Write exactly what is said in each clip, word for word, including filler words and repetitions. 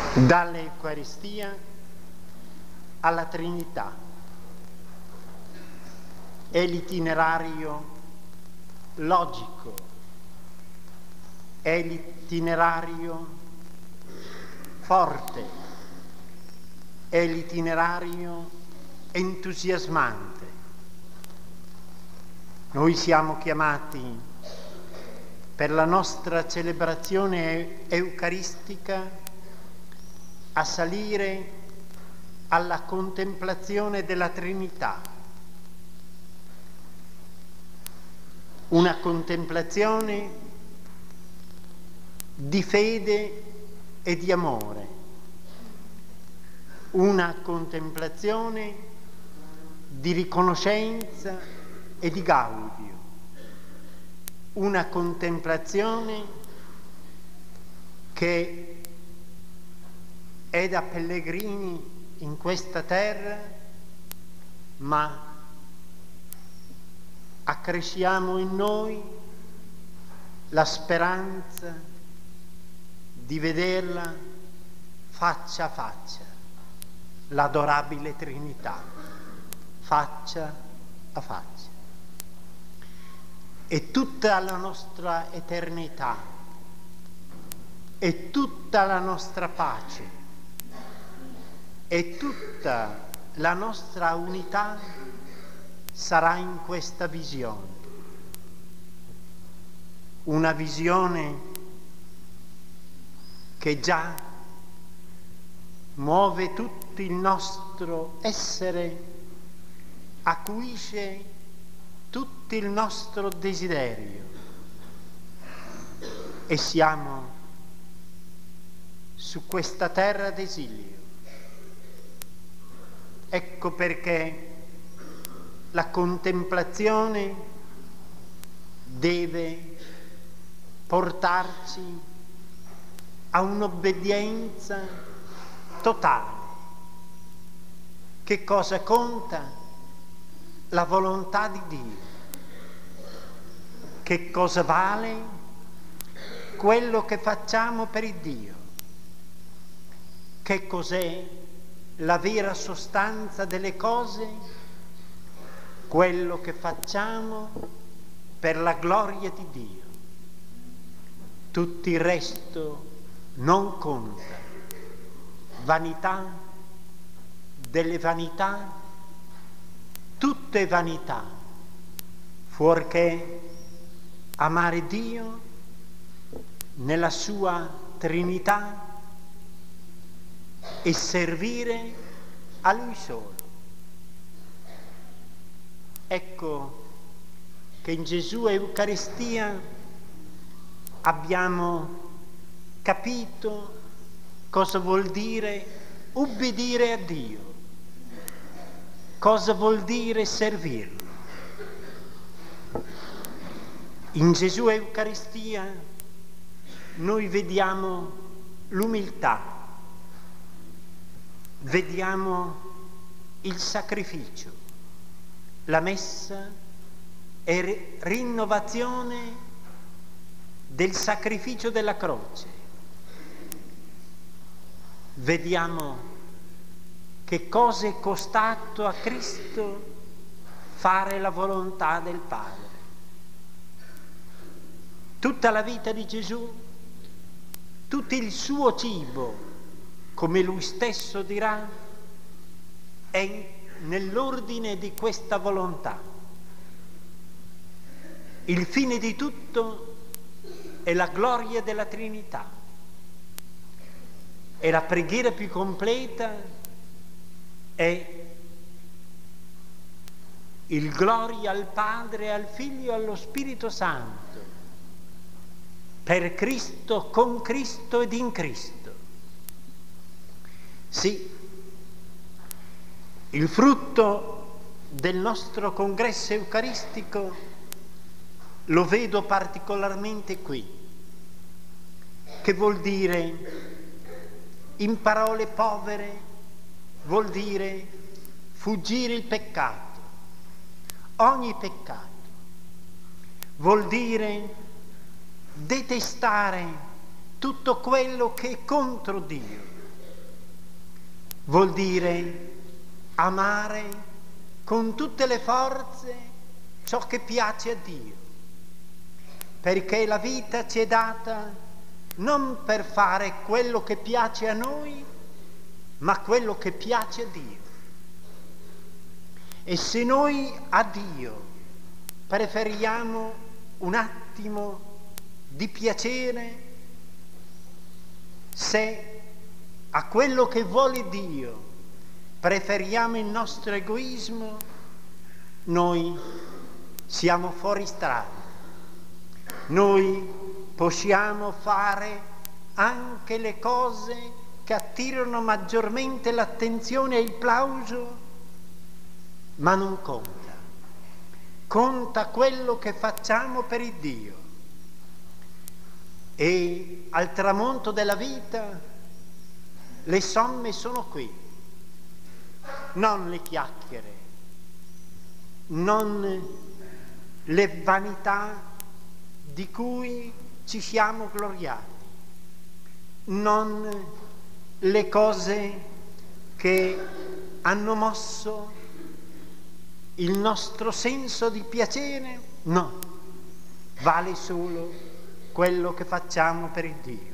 dall'Eucaristia alla Trinità. È l'itinerario logico, è l'itinerario forte, è l'itinerario entusiasmante. Noi siamo chiamati per la nostra celebrazione eucaristica a salire alla contemplazione della Trinità, una contemplazione di fede e di amore, una contemplazione di riconoscenza e di gaudio, una contemplazione che è da pellegrini in questa terra, ma accresciamo in noi la speranza di vederla faccia a faccia, l'adorabile Trinità, faccia a faccia. E tutta la nostra eternità, e tutta la nostra pace, e tutta la nostra unità sarà in questa visione. Una visione che già muove tutto il nostro essere, acuisce tutto il nostro desiderio, e siamo su questa terra d'esilio. Ecco perché la contemplazione deve portarci a un'obbedienza totale. Che cosa conta? La volontà di Dio. Che cosa vale? Quello che facciamo per il Dio. Che cos'è la vera sostanza delle cose? Quello che facciamo per la gloria di Dio. Tutto il resto non conta. Vanità delle vanità, tutto è vanità, fuorché amare Dio nella sua Trinità e servire a Lui solo. Ecco che in Gesù Eucaristia abbiamo capito cosa vuol dire ubbidire a Dio, cosa vuol dire servirlo. In Gesù Eucaristia noi vediamo l'umiltà, vediamo il sacrificio. La messa è rinnovazione del sacrificio della croce. Vediamo che cosa è costato a Cristo fare la volontà del Padre. Tutta la vita di Gesù, tutto il suo cibo, come Lui stesso dirà, è nell'ordine di questa volontà. Il fine di tutto è la gloria della Trinità. E la preghiera più completa è il gloria al Padre, al Figlio e allo Spirito Santo, per Cristo, con Cristo ed in Cristo. Sì, il frutto del nostro congresso eucaristico lo vedo particolarmente qui, che vuol dire, in parole povere, vuol dire fuggire il peccato, ogni peccato, vuol dire detestare tutto quello che è contro Dio, vuol dire amare con tutte le forze ciò che piace a Dio, perché la vita ci è data non per fare quello che piace a noi, ma quello che piace a Dio. E se noi a Dio preferiamo un attimo di piacere, se a quello che vuole Dio preferiamo il nostro egoismo, noi siamo fuori strada. Noi possiamo fare anche le cose che attirano maggiormente l'attenzione e il plauso, ma non conta. Conta quello che facciamo per il Dio. E al tramonto della vita le somme sono qui, non le chiacchiere, non le vanità di cui ci siamo gloriati, non le cose che hanno mosso il nostro senso di piacere, no, vale solo quello che facciamo per il Dio.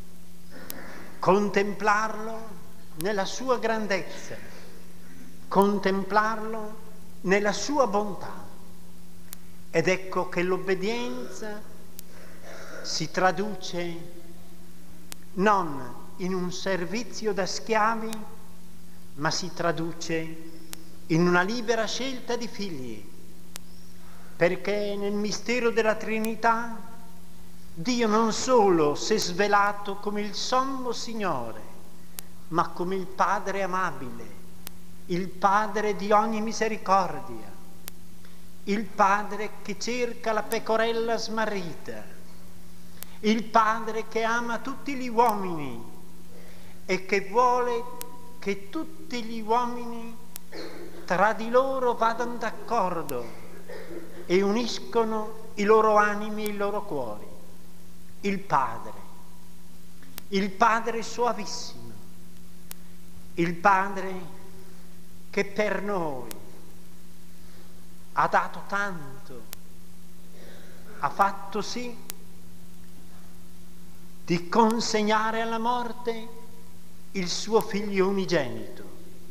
Contemplarlo nella sua grandezza, contemplarlo nella sua bontà. Ed ecco che l'obbedienza si traduce non in un servizio da schiavi, ma si traduce in una libera scelta di figli, perché nel mistero della Trinità Dio non solo si è svelato come il sommo Signore, ma come il Padre amabile, il Padre di ogni misericordia, il Padre che cerca la pecorella smarrita, il Padre che ama tutti gli uomini e che vuole che tutti gli uomini tra di loro vadano d'accordo e uniscono i loro animi e i loro cuori. Il Padre, il Padre suavissimo, il Padre che per noi ha dato tanto, ha fatto sì di consegnare alla morte il suo Figlio unigenito.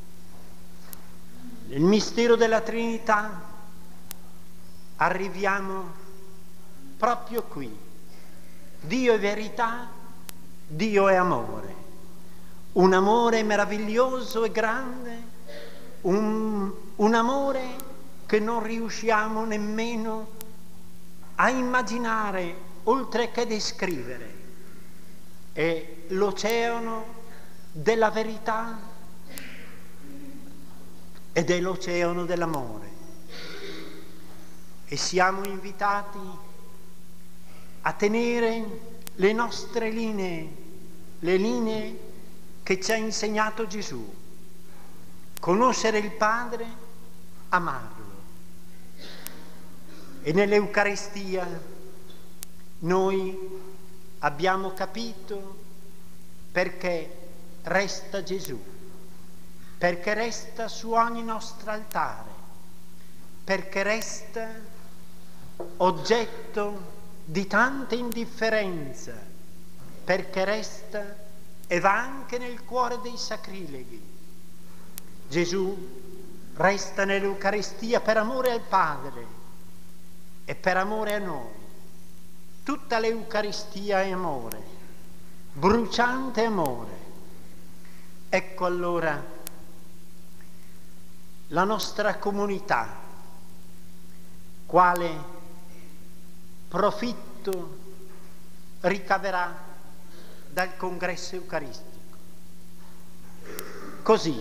Nel mistero della Trinità arriviamo proprio qui. Dio è verità, Dio è amore, un amore meraviglioso e grande, un, un amore che non riusciamo nemmeno a immaginare, oltre che descrivere. È l'oceano della verità ed è l'oceano dell'amore. E siamo invitati a tenere le nostre linee, le linee che ci ha insegnato Gesù. Conoscere il Padre, amarlo. E nell'Eucaristia noi abbiamo capito perché resta Gesù, perché resta su ogni nostro altare, perché resta oggetto di tanta indifferenza, perché resta e va anche nel cuore dei sacrileghi. Gesù resta nell'Eucaristia per amore al Padre e per amore a noi. Tutta l'Eucaristia è amore, bruciante amore. Ecco allora la nostra comunità, quale profitto ricaverà dal congresso eucaristico. Così,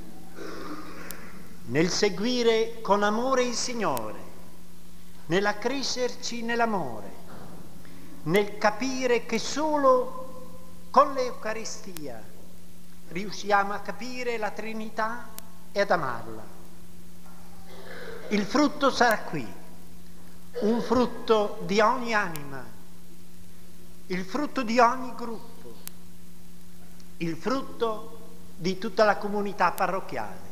nel seguire con amore il Signore, nell'accrescerci nell'amore, nel capire che solo con l'Eucaristia riusciamo a capire la Trinità e ad amarla. Il frutto sarà qui, un frutto di ogni anima, il frutto di ogni gruppo, il frutto di tutta la comunità parrocchiale.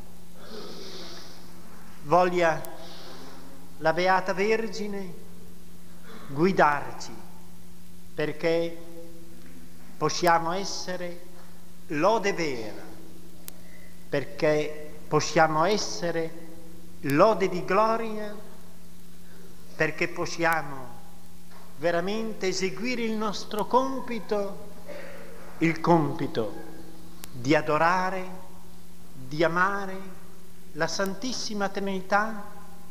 Voglia la Beata Vergine guidarci perché possiamo essere lode vera, perché possiamo essere lode di gloria, perché possiamo veramente eseguire il nostro compito, il compito di adorare, di amare la Santissima Trinità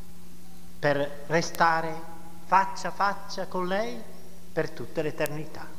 per restare faccia a faccia con lei per tutta l'eternità.